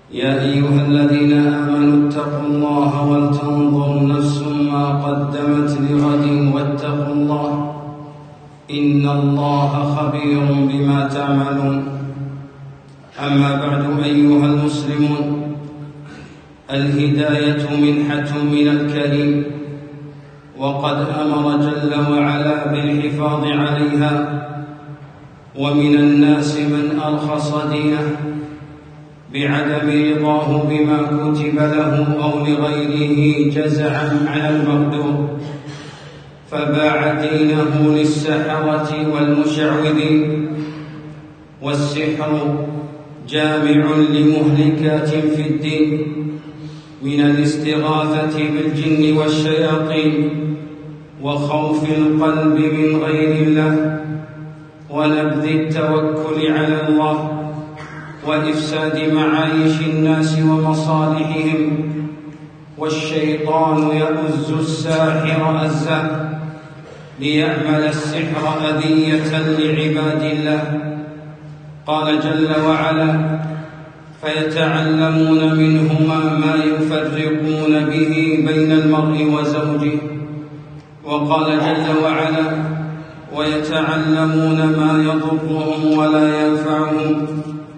يا أيها الذين آمنوا اتقوا الله ولتنظر نفس ما قدمت لغد واتقوا الله إن الله خبير بما تعملون. أما بعد أيها المسلمون، الهداية منحة من الكريم، وقد أمر جل وعلا بالحفاظ عليها، ومن الناس من أرخص دينه بعدم رضاه بما كتب له أو لغيره جزعا على المقدور، فباع دينه للسحرة والمشعوذين. والسحر جامع لمهلكات في الدين، من الاستغاثة بالجن والشياطين، وخوف القلب من غير الله، ونبذ التوكل على الله، وإفساد معايش الناس ومصالحهم. والشيطان يؤز الساحر أزا ليعمل السحر أذية لعباد الله. قال جل وعلا: فيتعلمون منهما ما يفرقون به بين المرء وزوجه. وقال جل وعلا: ويتعلمون ما يضرهم ولا ينفعهم.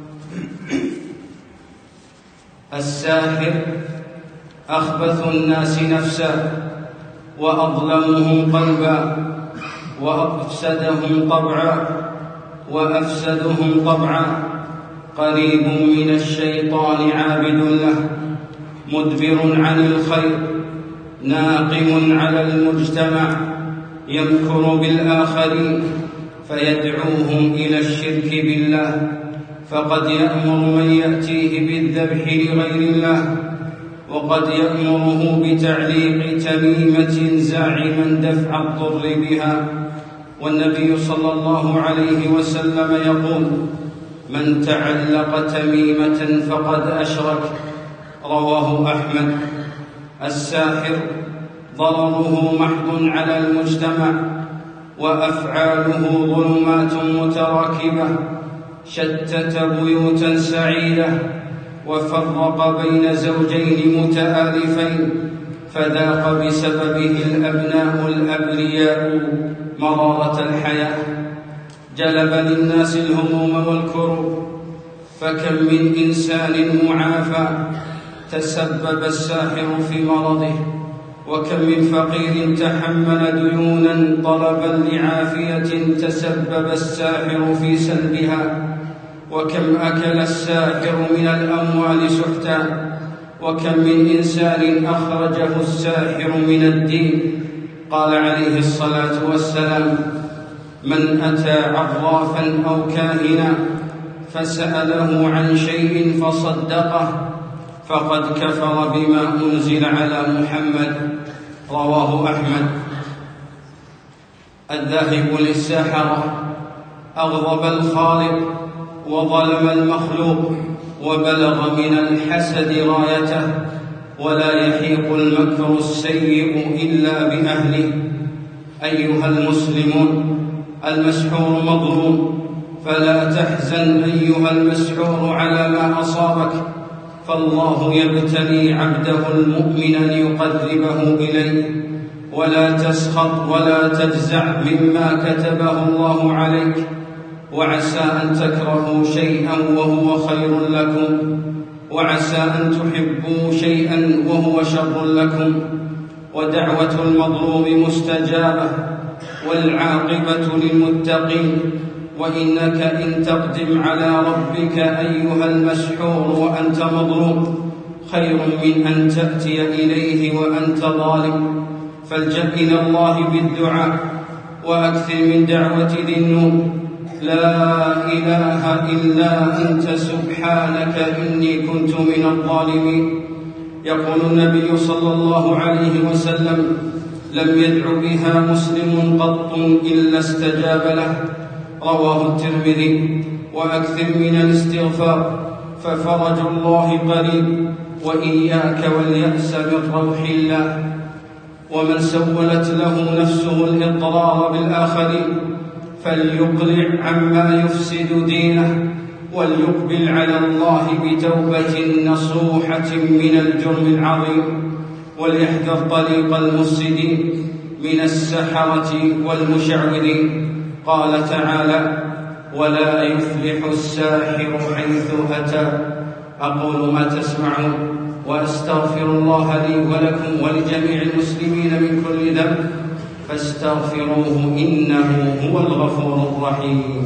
الساحر أخبث الناس نفسا، وأظلمهم قلبا، وأفسدهم طبعا، قريب من الشيطان عابد له، مدبر عن الخير، ناقم على المجتمع، يمكر بالآخرين فيدعوهم إلى الشرك بالله. فقد يأمر من يأتيه بالذبح لغير الله، وقد يأمره بتعليق تميمة زاعما دفع الضر بها. والنبي صلى الله عليه وسلم يقول: من تعلق تميمة فقد أشرك. رواه أحمد. الساحر ضرره محض على المجتمع، وأفعاله ظلمات متراكبة، شتت بيوتا سعيدة، وفرق بين زوجين متآلفين، فذاق بسببه الأبناء الأبرياء مرارة الحياة، جلب للناس الهموم والكروب. فكم من إنسان معافى تسبب الساحر في مرضه، وكم من فقير تحمل ديونا طلبا لعافية تسبب الساحر في سلبها، وكم أكل الساحر من الأموال سحتا، وكم من إنسان أخرجه الساحر من الدين. قال عليه الصلاة والسلام: من أتى عرافا أو كاهنا فسأله عن شيء فصدقه فقد كفر بما أنزل على محمد. رواه أحمد. الذاهب للساحرة أغضب الخالق وظلم المخلوق، وبلغ من الحسد رايته، ولا يحيق المكر السيء إلا بأهله. أيها المسلمون، المسحور مظلوم، فلا تحزن أيها المسحور على ما أصابك، فالله يبتلي عبده المؤمن ليقربه إليه. ولا تسخط ولا تجزع مما كتبه الله عليك، وعسى أن تكرهوا شيئا وهو خير لكم، وعسى أن تحبوا شيئا وهو شر لكم. ودعوة المظلوم مستجابة، والعاقبة للمتقين. وإنك إن تقدم على ربك أيها المسحور وأنت مظلوم خير من أن تأتي إليه وأنت ظالم. فالجأ إلى الله بالدعاء، وأكثر من دعوة ذي النور: لا إله إلا أنت سبحانك إني كنت من الظالمين. يقول النبي صلى الله عليه وسلم: لم يدع بها مسلم قط إلا استجاب له. رواه الترمذي. وأكثر من الاستغفار، ففرج الله قريب، وإياك واليأس من روح الله. ومن سولت له نفسه الإضرار بالآخرين فليقلع عما يفسد دينه، وليقبل على الله بتوبة نصوحة من الجرم العظيم، وليحذر طريق المفسدين من السحرة والمشعوذين. قال تعالى: ولا يفلح الساحر حيث أتى. أقول ما تسمعون وأستغفر الله لي ولكم ولجميع المسلمين من كل ذنب فاستغفروه إنه هو الغفور الرحيم.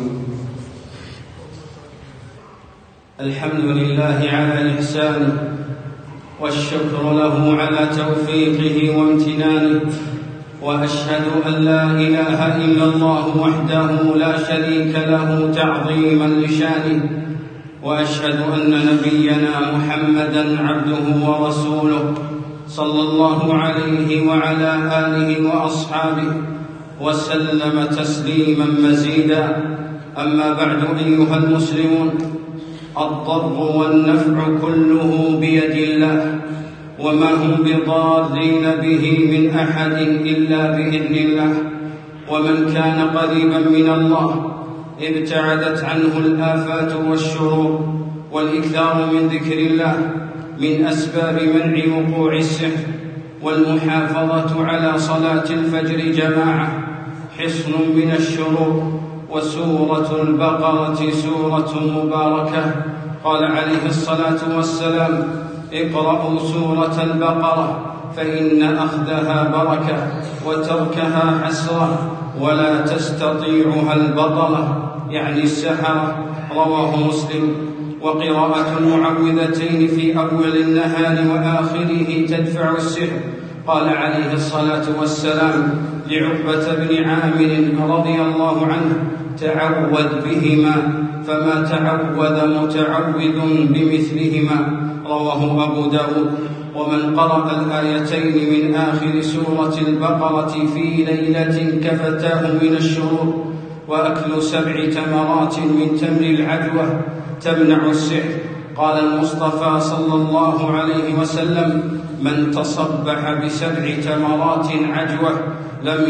الحمد لله على إحسانه، والشكر له على توفيقه وامتنانه، وأشهد أن لا إله إلا الله وحده لا شريك له تعظيما لشانه، وأشهد أن نبينا محمدًا عبده ورسوله صلى الله عليه وعلى آله وأصحابه وسلم تسليما مزيدا. أما بعد، أيها المسلمون، الضر والنفع كله بيد الله، وما هم بضارين به من أحد إلا بإذن الله. ومن كان قريبا من الله ابتعدت عنه الآفات والشرور. والإكثار من ذكر الله من أسباب منع وقوع السحر، والمحافظة على صلاة الفجر جماعة حصن من الشرور. وسورة البقرة سورة مباركة، قال عليه الصلاة والسلام: اقرأوا سورة البقرة فإن أخذها بركة وتركها حسرة ولا تستطيعها البطلة، يعني السحرة. رواه مسلم. وقراءة المعوذتين في أول النهار وآخره تدفع السحر. قال عليه الصلاة والسلام لعقبة بن عامر رضي الله عنه: تعوذ بهما فما تعوذ متعوذ بمثلهما. رواه أبو داود. ومن قرأ الآيتين من آخر سورة البقرة في ليلة كفتاه من الشرور. وأكل 7 تمرات من تمر العجوة تمنع السحر. قال المصطفى صلى الله عليه وسلم: من تصبح ب7 تمرات عجوة لم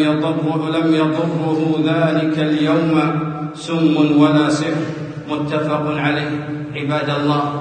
يضره ذلك اليوم سم ولا سحر. متفق عليه. عباد الله،